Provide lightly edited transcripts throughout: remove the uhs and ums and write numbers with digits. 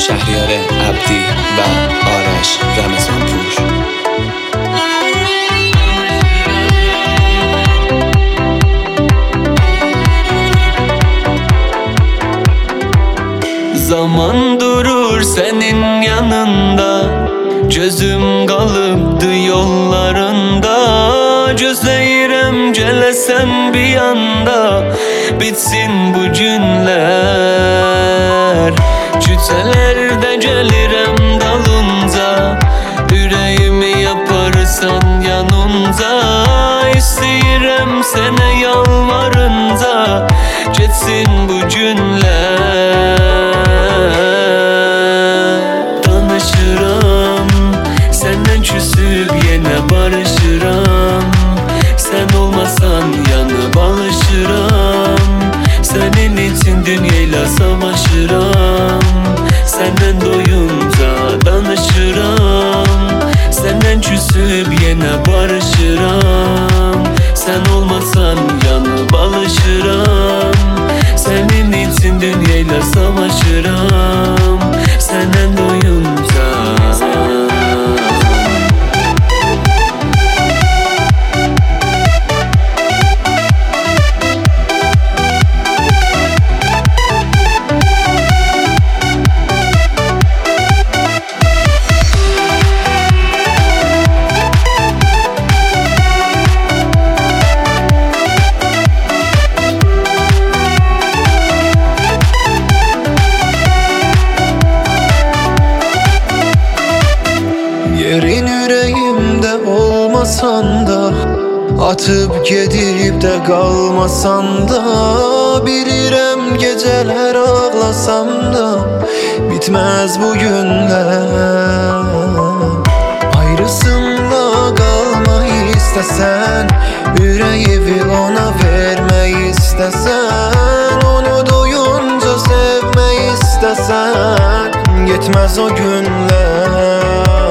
شهریار عبدی و آرش رمضانپور. Zaman durur senin yanında, gözüm kalıptı yollarında. Gözleyirem gelesen bir yanda, bitsin bu günler. Küçelerde gelirem dalınca, yüreğimi yaparsan yanınca. İsteyirem sene yalvarınca, geçsin bu günler. Danışıram, senden küsüp yine barışıram. Sen olmasan yanıp alışıram. Senin için dünyayla savaşıram. Senden doyunca danışıram. Senden küsüp yine barışıram. Sen olmasan yanıp alışıram. Senin için dünyayla savaşıram. Senden doyunca. Yerin yüreğimde olmasan da, atıp gedip de kalmasan da. Bilirem geceler ağlasam da, bitmez bu günler. Ayrısında kalmayı istesen, yüreğimi ona vermeyi istesen. Onu doyunca sevmeyi istesen, yetmez o günler.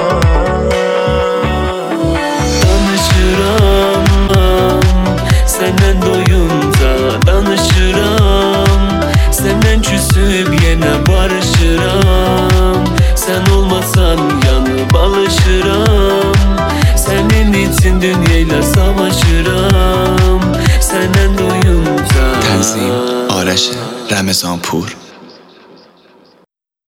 Senden doyunca danışıram. Senden küsüp yine barışıram. Sen olmasan yanıp alışıram. Senin için dünyayla savaşıram. Senden doyunca. تنظیم آرش رمضانپور.